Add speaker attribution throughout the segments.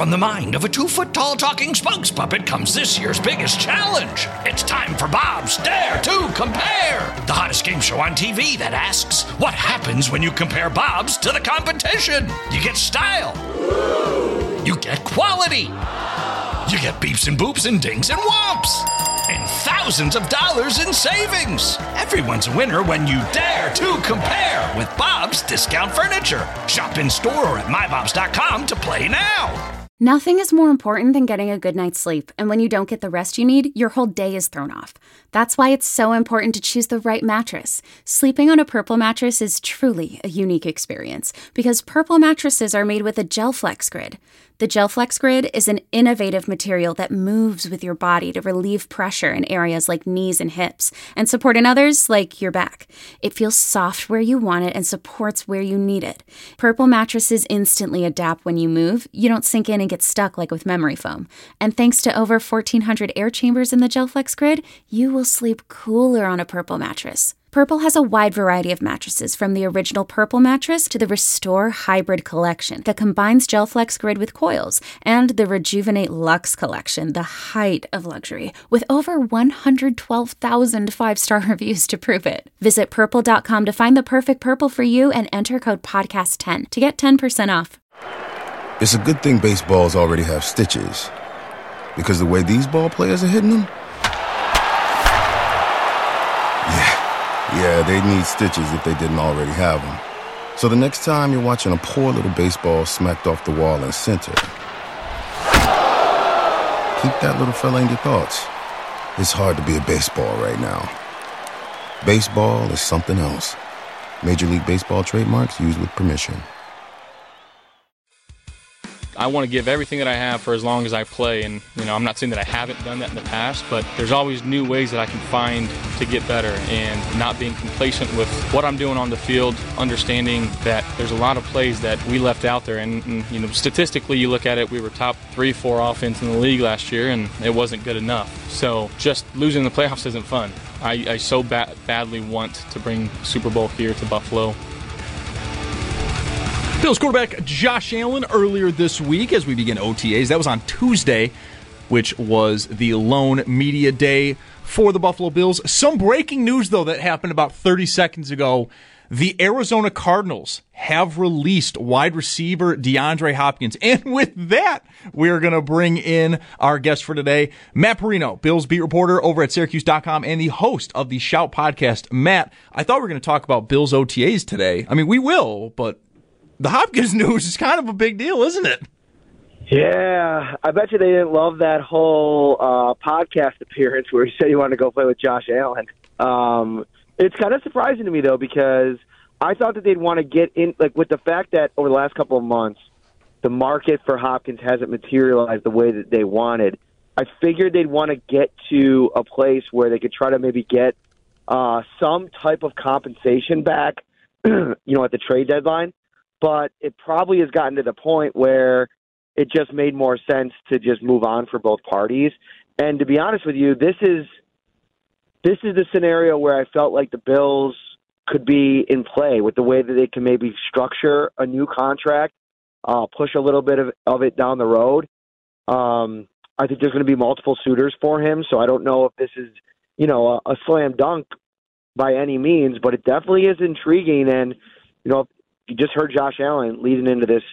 Speaker 1: from the mind of a 2-foot-tall talking spokes puppet comes this year's biggest challenge. It's time for Bob's Dare to Compare, the hottest game show on TV that asks, what happens when you compare Bobs to the competition? You get style. You get quality. You get beeps and boops and dings and whomps. And thousands of dollars in savings. Everyone's a winner when you dare to compare with Bob's Discount Furniture. Shop in store or at mybobs.com to play now.
Speaker 2: Nothing is more important than getting a good night's sleep, and when you don't get the rest you need, your whole day is thrown off. That's why it's so important to choose the right mattress. Sleeping on a Purple mattress is truly a unique experience, because Purple mattresses are made with a GelFlex Grid. The GelFlex Grid is an innovative material that moves with your body to relieve pressure in areas like knees and hips, and support in others like your back. It feels soft where you want it and supports where you need it. Purple mattresses instantly adapt when you move. You don't sink in and get stuck like with memory foam. And thanks to over 1,400 air chambers in the GelFlex Grid, you will sleep cooler on a Purple mattress. Purple has a wide variety of mattresses, from the original Purple mattress to the Restore Hybrid collection that combines GelFlex Grid with coils, and the Rejuvenate Luxe collection, the height of luxury, with over 112,000 five-star reviews to prove it. Visit purple.com to find the perfect Purple for you and enter code podcast10 to get 10% off.
Speaker 3: It's a good thing baseballs already have stitches, because the way these ball players are hitting them, yeah, they need stitches if they didn't already have them. So the next time you're watching a poor little baseball smacked off the wall in center, keep that little fella in your thoughts. It's hard to be a baseball right now. Baseball is something else. Major League Baseball trademarks used with permission.
Speaker 4: I want to give everything that I have for as long as I play, and I'm not saying that I haven't done that in the past, but there's always new ways that I can find to get better, and not being complacent with what I'm doing on the field, understanding that there's a lot of plays that we left out there, and statistically you look at it, we were top 3-4 offense in the league last year, and it wasn't good enough. So just losing the playoffs isn't fun. I so badly want to bring Super Bowl here to Buffalo.
Speaker 5: Bills quarterback Josh Allen earlier this week as we begin OTAs. That was on Tuesday, which was the lone media day for the Buffalo Bills. Some breaking news, though, that happened about 30 seconds ago. The Arizona Cardinals have released wide receiver DeAndre Hopkins. And with that, we're going to bring in our guest for today, Matt Parrino, Bills beat reporter over at Syracuse.com and the host of the Shout podcast. Matt, I thought we were going to talk about Bills OTAs today. I mean, we will, but the Hopkins news is kind of a big deal, isn't it?
Speaker 6: Yeah, I bet you they didn't love that whole podcast appearance where he said he wanted to go play with Josh Allen. It's kind of surprising to me, though, because I thought that they'd want to get in, like with the fact that over the last couple of months, the market for Hopkins hasn't materialized the way that they wanted. I figured they'd want to get to a place where they could try to maybe get some type of compensation back, at the trade deadline. But it probably has gotten to the point where it just made more sense to just move on for both parties. And to be honest with you, this is the scenario where I felt like the Bills could be in play with the way that they can maybe structure a new contract, push a little bit of it down the road. I think there's going to be multiple suitors for him, so I don't know if this is, a slam dunk by any means, but it definitely is intriguing. And, you just heard Josh Allen leading into this,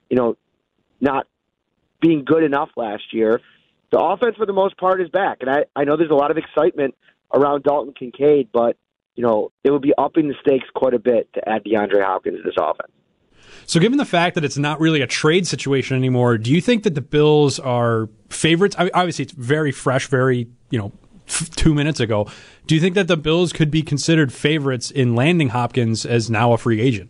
Speaker 6: not being good enough last year. The offense, for the most part, is back. And I know there's a lot of excitement around Dalton Kincaid, but, it would be upping the stakes quite a bit to add DeAndre Hopkins to this offense.
Speaker 7: So given the fact that it's not really a trade situation anymore, do you think that the Bills are favorites? Obviously, it's very fresh, very, 2 minutes ago. Do you think that the Bills could be considered favorites in landing Hopkins as now a free agent?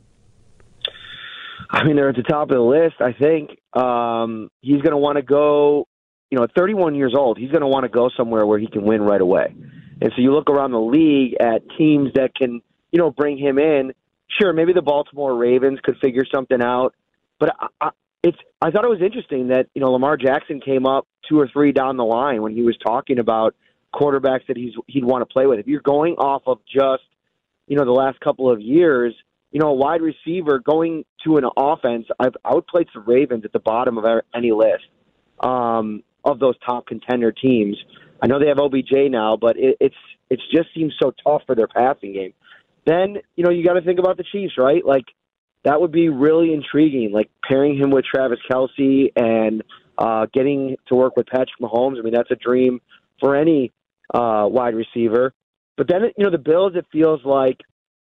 Speaker 6: I mean, they're at the top of the list, I think. He's going to want to go, at 31 years old, he's going to want to go somewhere where he can win right away. And so you look around the league at teams that can, bring him in. Sure, maybe the Baltimore Ravens could figure something out. But I thought it was interesting that, Lamar Jackson came up 2 or 3 down the line when he was talking about quarterbacks that he'd want to play with. If you're going off of just, the last couple of years, a wide receiver going to an offense, I would place the Ravens at the bottom of any list. of those top contender teams. I know they have OBJ now, but it's just seems so tough for their passing game. Then, you got to think about the Chiefs, right? Like, that would be really intriguing, like pairing him with Travis Kelce and getting to work with Patrick Mahomes. I mean, that's a dream for any wide receiver. But then, the Bills, it feels like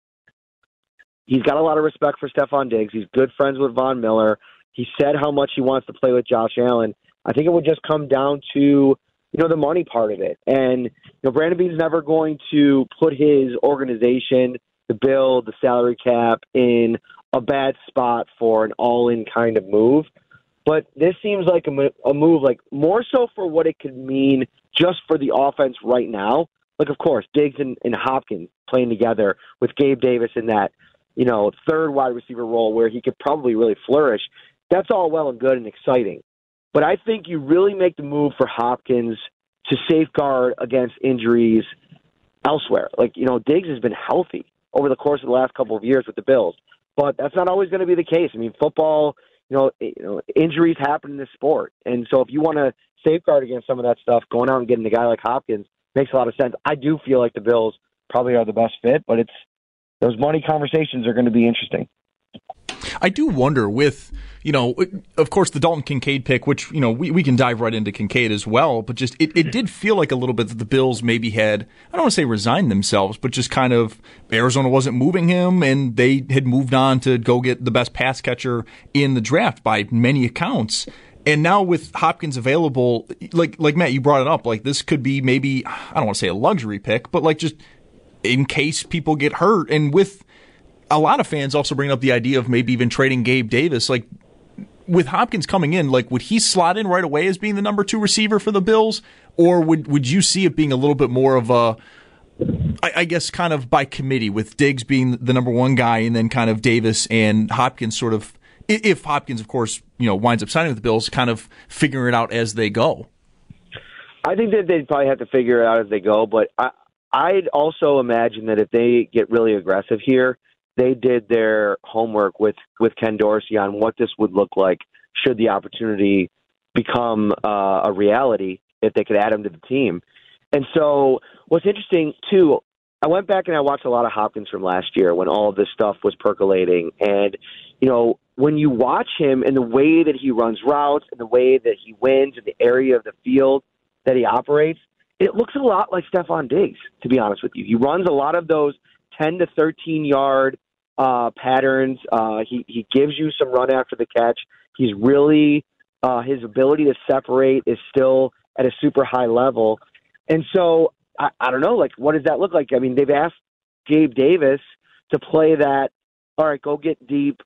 Speaker 6: he's got a lot of respect for Stephon Diggs. He's good friends with Von Miller. He said how much he wants to play with Josh Allen. I think it would just come down to, the money part of it. And, Brandon Beane's never going to put his organization, the bill, the salary cap, in a bad spot for an all-in kind of move. But this seems like a move, like more so for what it could mean just for the offense right now. Like, of course, Diggs and Hopkins playing together with Gabe Davis in that, third wide receiver role where he could probably really flourish. That's all well and good and exciting. But I think you really make the move for Hopkins to safeguard against injuries elsewhere. Like, Diggs has been healthy over the course of the last couple of years with the Bills. But that's not always going to be the case. I mean, football, injuries happen in this sport. And so if you want to safeguard against some of that stuff, going out and getting a guy like Hopkins makes a lot of sense. I do feel like the Bills probably are the best fit, but those money conversations are going to be interesting.
Speaker 5: I do wonder with, of course, the Dalton Kincaid pick, which, we can dive right into Kincaid as well, but just it did feel like a little bit that the Bills maybe had, I don't want to say resigned themselves, but just kind of Arizona wasn't moving him, and they had moved on to go get the best pass catcher in the draft by many accounts. And now with Hopkins available, like Matt, you brought it up, like this could be maybe, I don't want to say a luxury pick, but like just in case people get hurt. And with a lot of fans also bring up the idea of maybe even trading Gabe Davis. Like, with Hopkins coming in, like, would he slot in right away as being the number 2 receiver for the Bills? Or would you see it being a little bit more of a, I guess, kind of by committee, with Diggs being the number 1 guy and then kind of Davis and Hopkins sort of, if Hopkins, of course, winds up signing with the Bills, kind of figuring it out as they go?
Speaker 6: I think that they'd probably have to figure it out as they go, but I'd also imagine that if they get really aggressive here, they did their homework with Ken Dorsey on what this would look like should the opportunity become a reality, if they could add him to the team. And so what's interesting, too, I went back and I watched a lot of Hopkins from last year when all of this stuff was percolating. And, when you watch him and the way that he runs routes and the way that he wins in the area of the field that he operates, it looks a lot like Stephon Diggs, to be honest with you. He runs a lot of those 10 to 13-yard patterns. He gives you some run after the catch. He's really, his ability to separate is still at a super high level. And so, I don't know, like, what does that look like? I mean, they've asked Gabe Davis to play that, all right, go get deep,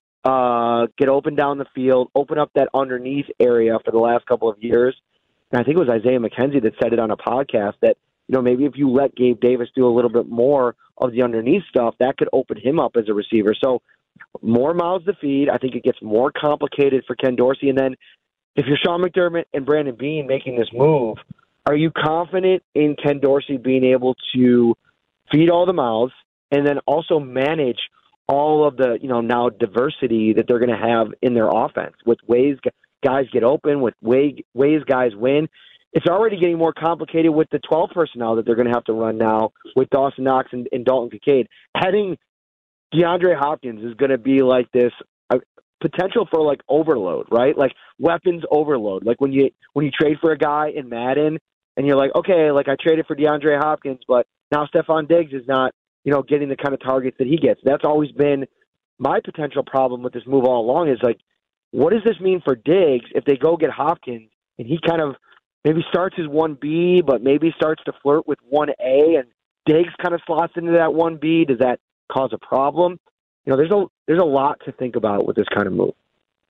Speaker 6: get open down the field, open up that underneath area for the last couple of years. And I think it was Isaiah McKenzie that said it on a podcast that, maybe if you let Gabe Davis do a little bit more of the underneath stuff, that could open him up as a receiver. So more mouths to feed. I think it gets more complicated for Ken Dorsey. And then if you're Sean McDermott and Brandon Beane making this move, are you confident in Ken Dorsey being able to feed all the mouths and then also manage all of the, now diversity that they're going to have in their offense with ways guys get open, with ways guys win? It's already getting more complicated with the 12 personnel that they're going to have to run now with Dawson Knox and Dalton Kincaid. Adding DeAndre Hopkins is going to be like this potential for like overload, right? Like weapons overload. Like when you trade for a guy in Madden and you're like, okay, like I traded for DeAndre Hopkins, but now Stephon Diggs is not, getting the kind of targets that he gets. That's always been my potential problem with this move all along is like, what does this mean for Diggs if they go get Hopkins and he kind of maybe starts as 1B, but maybe starts to flirt with 1A, and Diggs kind of slots into that 1B? Does that cause a problem? There's a lot to think about with this kind of move.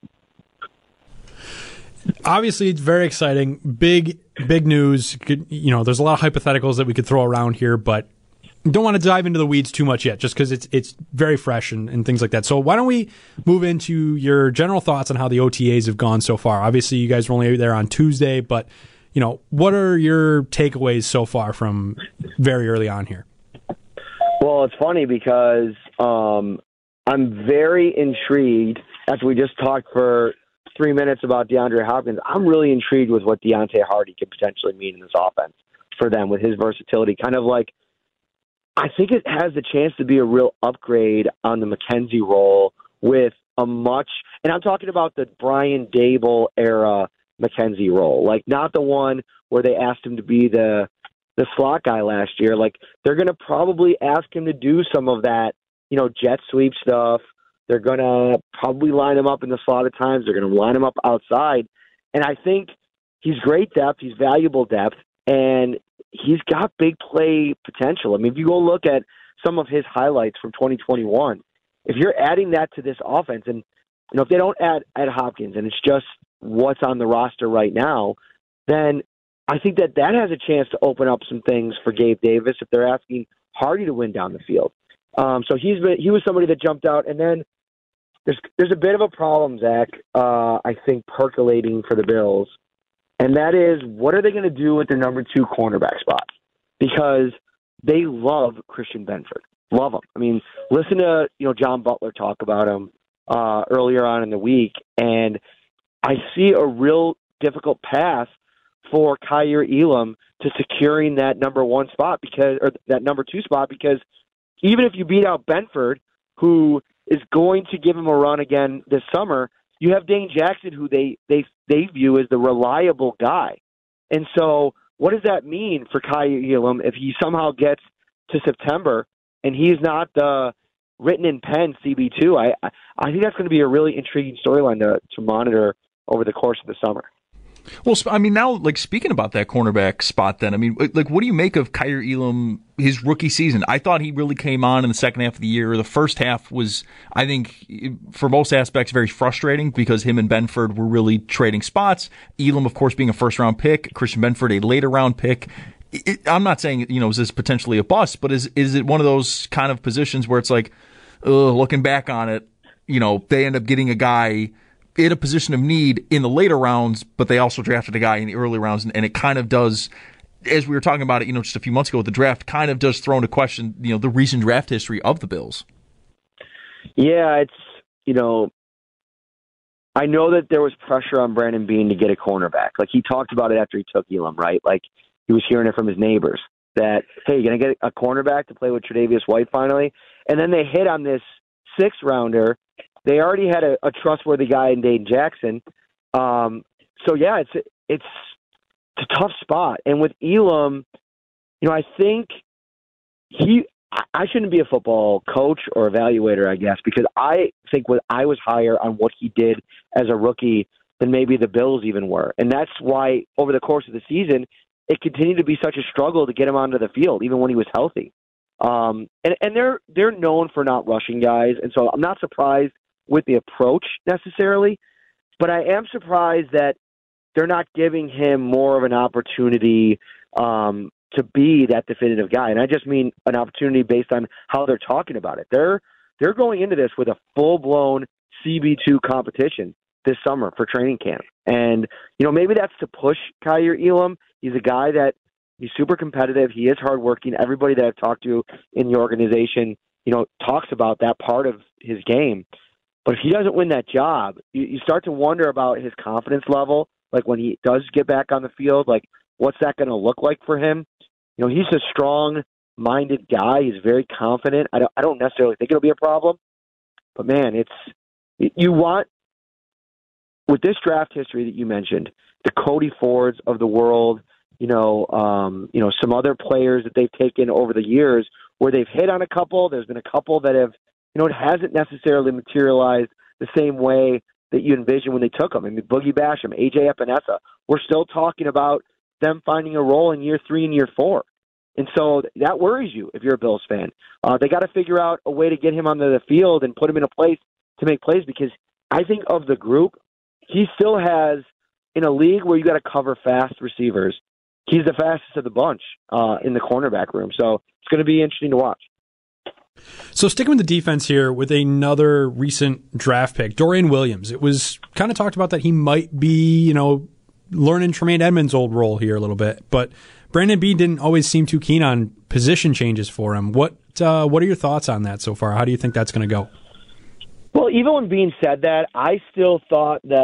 Speaker 7: Obviously, it's very exciting. Big news. There's a lot of hypotheticals that we could throw around here, but don't want to dive into the weeds too much yet, just because it's very fresh and things like that. So why don't we move into your general thoughts on how the OTAs have gone so far? Obviously, you guys were only there on Tuesday, but what are your takeaways so far from very early on here?
Speaker 6: Well, it's funny because I'm very intrigued after we just talked for 3 minutes about DeAndre Hopkins, I'm really intrigued with what Deontay Hardy could potentially mean in this offense for them with his versatility. Kind of like, I think it has the chance to be a real upgrade on the McKenzie role with a much, and I'm talking about the Brian Dable era McKenzie role, like not the one where they asked him to be the slot guy last year. Like, they're going to probably ask him to do some of that, jet sweep stuff. They're going to probably line him up in the slot at times. They're going to line him up outside. And I think he's great depth. He's valuable depth. And he's got big play potential. I mean, if you go look at some of his highlights from 2021, if you're adding that to this offense, and if they don't add Hopkins and it's just what's on the roster right now, then I think that has a chance to open up some things for Gabe Davis if they're asking Hardy to win down the field. So he was somebody that jumped out. And then there's a bit of a problem, Zach, I think, percolating for the Bills. And that is, what are they going to do with their number 2 cornerback spot? Because they love Christian Benford. Love him. I mean, listen to John Butler talk about him earlier on in the week, and I see a real difficult path for Kaiir Elam to securing that number 1 spot or that number 2 spot, because even if you beat out Benford, who is going to give him a run again this summer, you have Dane Jackson, who they view as the reliable guy. And so what does that mean for Kaiir Elam if he somehow gets to September and he's not the written in pen CB2? I think that's going to be a really intriguing storyline to monitor over the course of the summer.
Speaker 5: Well, I mean, now, like, speaking about that cornerback spot then, I mean, like, what do you make of Kaiir Elam, his rookie season? I thought he really came on in the second half of the year. The first half was, I think, for most aspects, very frustrating because him and Benford were really trading spots. Elam, of course, being a first-round pick, Christian Benford, a later-round pick. I'm not saying, is this potentially a bust, but is it one of those kind of positions where it's like, looking back on it, they end up getting a guy in a position of need in the later rounds, but they also drafted a guy in the early rounds, and it kind of does, as we were talking about it, just a few months ago, the draft kind of does throw into question, the recent draft history of the Bills.
Speaker 6: Yeah, it's, I know that there was pressure on Brandon Beane to get a cornerback. Like, he talked about it after he took Elam, right? Like, he was hearing it from his neighbors that, hey, you're going to get a cornerback to play with Tre'Davious White finally? And then they hit on this 6th-rounder. They already had a trustworthy guy in Dane Jackson. So, yeah, it's a tough spot. And with Elam, I think I shouldn't be a football coach or evaluator, I guess, because I think I was higher on what he did as a rookie than maybe the Bills even were. And that's why over the course of the season, it continued to be such a struggle to get him onto the field, even when he was healthy. And they're known for not rushing guys, and so I'm not surprised with the approach necessarily, but I am surprised that they're not giving him more of an opportunity to be that definitive guy. And I just mean an opportunity based on how they're talking about it. They're going into this with a full-blown CB2 competition this summer for training camp. And, maybe that's to push Kaiir Elam. He's a guy that he's super competitive. He is hardworking. Everybody that I've talked to in the organization, talks about that part of his game. But if he doesn't win that job, you start to wonder about his confidence level. Like, when he does get back on the field, like, what's that going to look like for him? He's a strong-minded guy. He's very confident. I don't necessarily think it'll be a problem. But, man, you want, with this draft history that you mentioned, the Cody Fords of the world, some other players that they've taken over the years where they've hit on a couple. There's been a couple that have, it hasn't necessarily materialized the same way that you envisioned when they took them. I mean, Boogie Basham, AJ Epinesa, we're still talking about them finding a role in year 3 and year 4. And so that worries you if you're a Bills fan. They got to figure out a way to get him onto the field and put him in a place to make plays, because I think of the group, he still has, in a league where you got to cover fast receivers, he's the fastest of the bunch in the cornerback room. So it's going to be interesting to watch.
Speaker 7: So sticking with the defense here with another recent draft pick, Dorian Williams. It was kind of talked about that he might be, learning Tremaine Edmonds' old role here a little bit, but Brandon Beane didn't always seem too keen on position changes for him. What are your thoughts on that so far? How do you think that's going to go?
Speaker 6: Well, even when Beane said that, I still thought that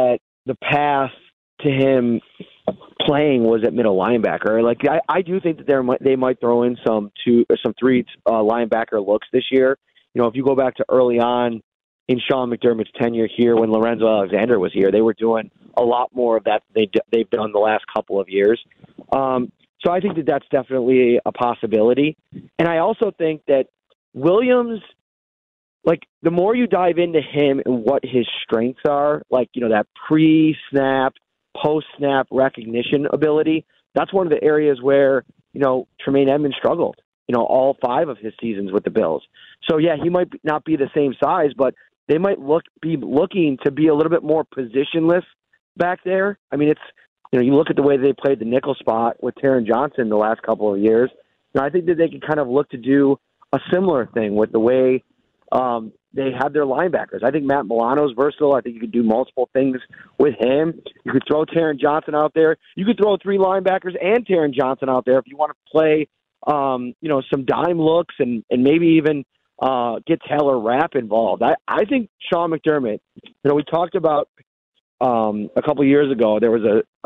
Speaker 6: the path to him playing was at middle linebacker. Like I do think that they might throw in some three linebacker looks this year. You know, if you go back to early on in Sean McDermott's tenure here, when Lorenzo Alexander was here, they were doing a lot more of that they've done the last couple of years. So I think that that's definitely a possibility. And I also think that Williams, like, the more you dive into him and what his strengths are, like, you know, that pre-snap, post-snap recognition ability, that's one of the areas where, you know, Tremaine Edmonds struggled, you know, all 5 of his seasons with the Bills. So, yeah, he might not be the same size, but they might be looking to be a little bit more positionless back there. I mean, it's, you know, you look at the way they played the nickel spot with Taron Johnson the last couple of years, and I think that they can kind of look to do a similar thing with the way they have their linebackers. I think Matt Milano's versatile. I think you could do multiple things with him. You could throw Taron Johnson out there. You could throw 3 linebackers and Taron Johnson out there if you want to play, you know, some dime looks and maybe even get Taylor Rapp involved. I think Sean McDermott, you know, we talked about a couple of years ago, there was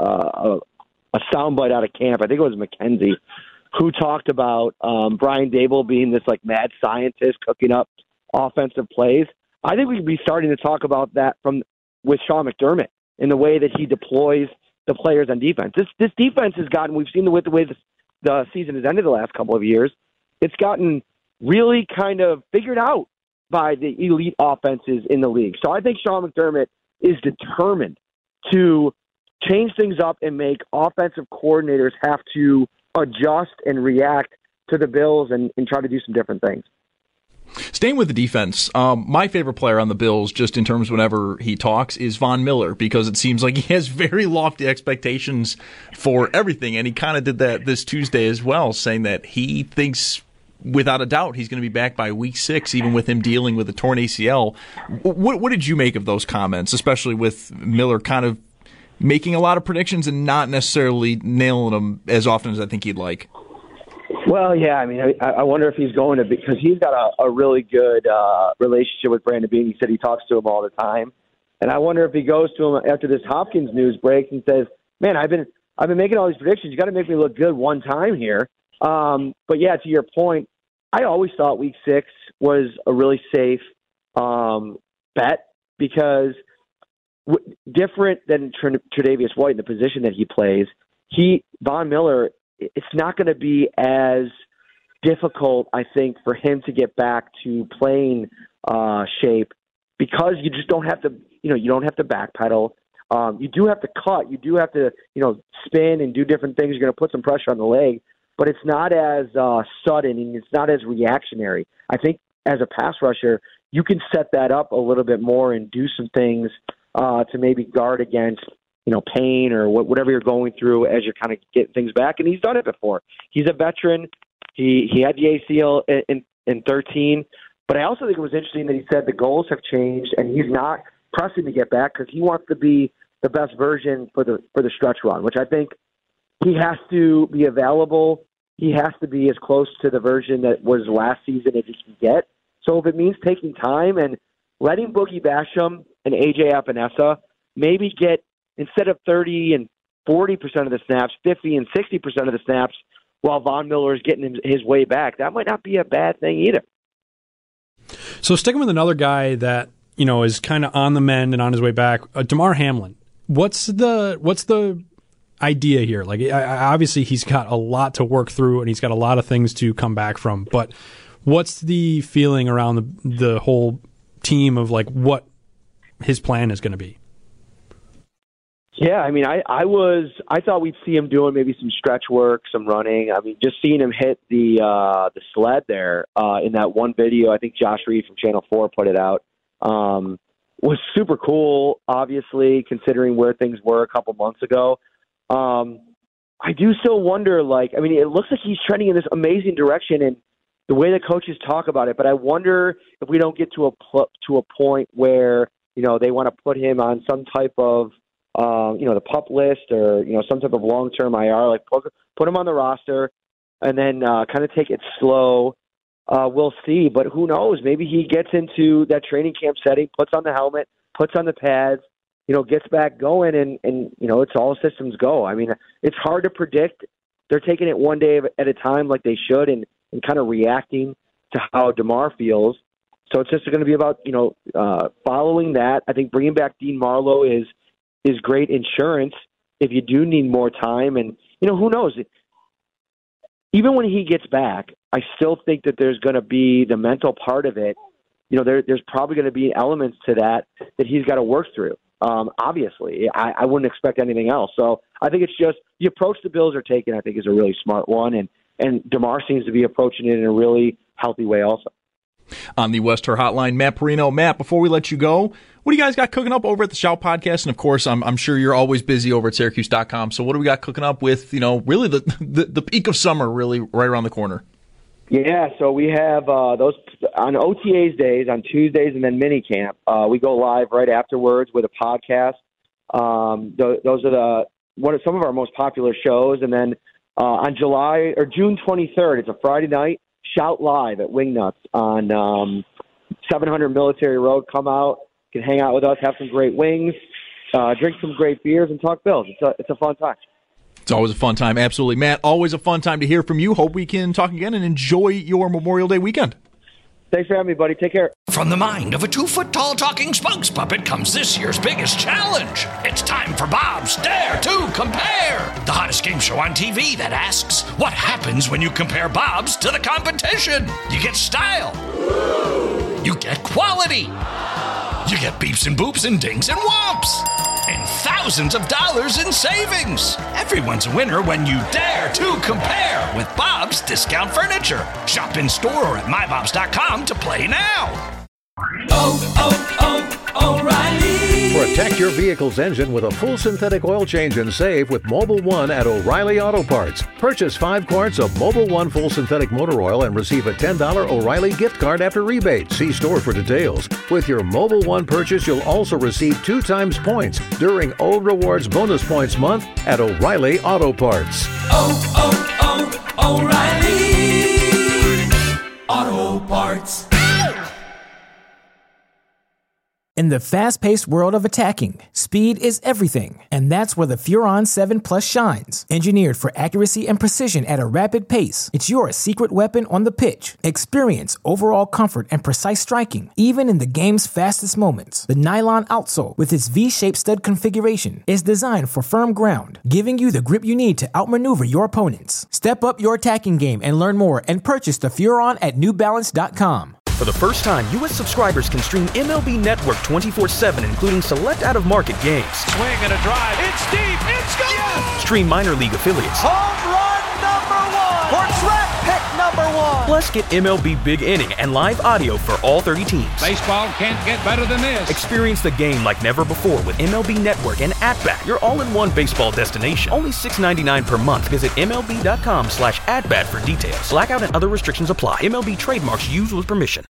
Speaker 6: a soundbite out of camp. I think it was McKenzie who talked about Brian Dable being this like mad scientist cooking up offensive plays. I think we could be starting to talk about that with Sean McDermott in the way that he deploys the players on defense. This defense has gotten, we've seen the way the season has ended the last couple of years, it's gotten really kind of figured out by the elite offenses in the league. So I think Sean McDermott is determined to change things up and make offensive coordinators have to adjust and react to the Bills and try to do some different things.
Speaker 5: Staying with the defense, my favorite player on the Bills, just in terms whenever he talks, is Von Miller, because it seems like he has very lofty expectations for everything, and he kind of did that this Tuesday as well, saying that he thinks without a doubt he's going to be back by week 6, even with him dealing with a torn ACL. What did you make of those comments, especially with Miller kind of making a lot of predictions and not necessarily nailing them as often as I think he'd like?
Speaker 6: Well, yeah, I mean, I wonder if he's going to, because he's got a really good relationship with Brandon Beane. He said he talks to him all the time. And I wonder if he goes to him after this Hopkins news breaks and says, man, I've been making all these predictions. You got to make me look good one time here. But yeah, to your point, I always thought week 6 was a really safe bet, because different than Tre'Davious White in the position that he plays, Von Miller, it's not going to be as difficult, I think, for him to get back to playing shape, because you just don't have to, you don't have to backpedal. You do have to cut. You do have to, spin and do different things. You're going to put some pressure on the leg, but it's not as sudden and it's not as reactionary. I think as a pass rusher, you can set that up a little bit more and do some things to maybe guard against, pain or whatever you're going through as you're kind of getting things back. And he's done it before. He's a veteran. He had the ACL in 13. But I also think it was interesting that he said the goals have changed and he's not pressing to get back because he wants to be the best version for the stretch run, which I think he has to be available. He has to be as close to the version that was last season as he can get. So if it means taking time and letting Boogie Basham and AJ Epinesa maybe get, instead of 30 and 40% of the snaps, 50 and 60% of the snaps, while Von Miller is getting his way back, that might not be a bad thing either.
Speaker 7: So sticking with another guy that, is kind of on the mend and on his way back, Damar Hamlin. What's the idea here? Like, obviously he's got a lot to work through and he's got a lot of things to come back from, but what's the feeling around the whole team of like what his plan is going to be?
Speaker 6: Yeah, I mean, I thought we'd see him doing maybe some stretch work, some running. I mean, just seeing him hit the sled there in that one video, I think Josh Reed from Channel 4 put it out, was super cool, obviously, considering where things were a couple months ago. I do still wonder, it looks like he's trending in this amazing direction and the way the coaches talk about it, but I wonder if we don't get to a point where, they want to put him on some type of the PUP list or, some type of long-term IR, like put him on the roster and then kind of take it slow. We'll see, but who knows? Maybe he gets into that training camp setting, puts on the helmet, puts on the pads, gets back going and it's all systems go. I mean, it's hard to predict. They're taking it one day at a time like they should and kind of reacting to how DeMar feels. So it's just going to be about, following that. I think bringing back Dean Marlowe is great insurance if you do need more time. And, who knows? Even when he gets back, I still think that there's going to be the mental part of it. There's probably going to be elements to that he's got to work through. Obviously, I wouldn't expect anything else. So I think it's just the approach the Bills are taking, I think, is a really smart one. And DeMar seems to be approaching it in a really healthy way also.
Speaker 5: On the Wester Hotline, Matt Parrino. Matt, before we let you go, what do you guys got cooking up over at the Shout Podcast? And, of course, I'm sure you're always busy over at Syracuse.com. So what do we got cooking up with, really the peak of summer really right around the corner?
Speaker 6: Yeah, so we have those on OTAs days, on Tuesdays, and then minicamp. We go live right afterwards with a podcast. Those are some of our most popular shows. And then on June 23rd, it's a Friday night, Shout Live at Wingnuts on 700 Military Road. Come out, you can hang out with us, have some great wings, drink some great beers, and talk Bills. It's a fun time.
Speaker 5: It's always a fun time, absolutely. Matt, always a fun time to hear from you. Hope we can talk again and enjoy your Memorial Day weekend.
Speaker 6: Thanks for having me, buddy. Take care.
Speaker 1: From the mind of a 2-foot-tall talking spokes puppet comes this year's biggest challenge. It's time for Bob's Dare to Compare, the hottest game show on TV that asks, what happens when you compare Bob's to the competition? You get style. You get quality. You get beeps and boops and dings and whomps. And thousands of dollars in savings. Everyone's a winner when you dare to compare with Bob's Discount Furniture. Shop in store or at mybobs.com to play now.
Speaker 8: O'Reilly. Protect your vehicle's engine with a full synthetic oil change and save with Mobil 1 at O'Reilly Auto Parts. Purchase 5 quarts of Mobil 1 full synthetic motor oil and receive a $10 O'Reilly gift card after rebate. See store for details. With your Mobil 1 purchase, you'll also receive 2 times points during O Rewards Bonus Points Month at O'Reilly Auto Parts.
Speaker 9: O'Reilly Auto Parts.
Speaker 10: In the fast-paced world of attacking, speed is everything, and that's where the Furon 7 Plus shines. Engineered for accuracy and precision at a rapid pace, it's your secret weapon on the pitch. Experience overall comfort and precise striking, even in the game's fastest moments. The nylon outsole, with its V-shaped stud configuration, is designed for firm ground, giving you the grip you need to outmaneuver your opponents. Step up your attacking game and learn more and purchase the Furon at NewBalance.com.
Speaker 11: For the first time, U.S. subscribers can stream MLB Network 24/7, including select out-of-market games.
Speaker 12: Swing and a drive. It's deep. It's gone. Yes!
Speaker 11: Stream minor league affiliates.
Speaker 12: Home run #1. Or draft pick #1.
Speaker 11: Plus, get MLB Big Inning and live audio for all 30 teams.
Speaker 12: Baseball can't get better than this.
Speaker 11: Experience the game like never before with MLB Network and At-Bat, your all-in-one baseball destination. Only $6.99 per month. Visit MLB.com/atbat for details. Blackout and other restrictions apply. MLB trademarks used with permission.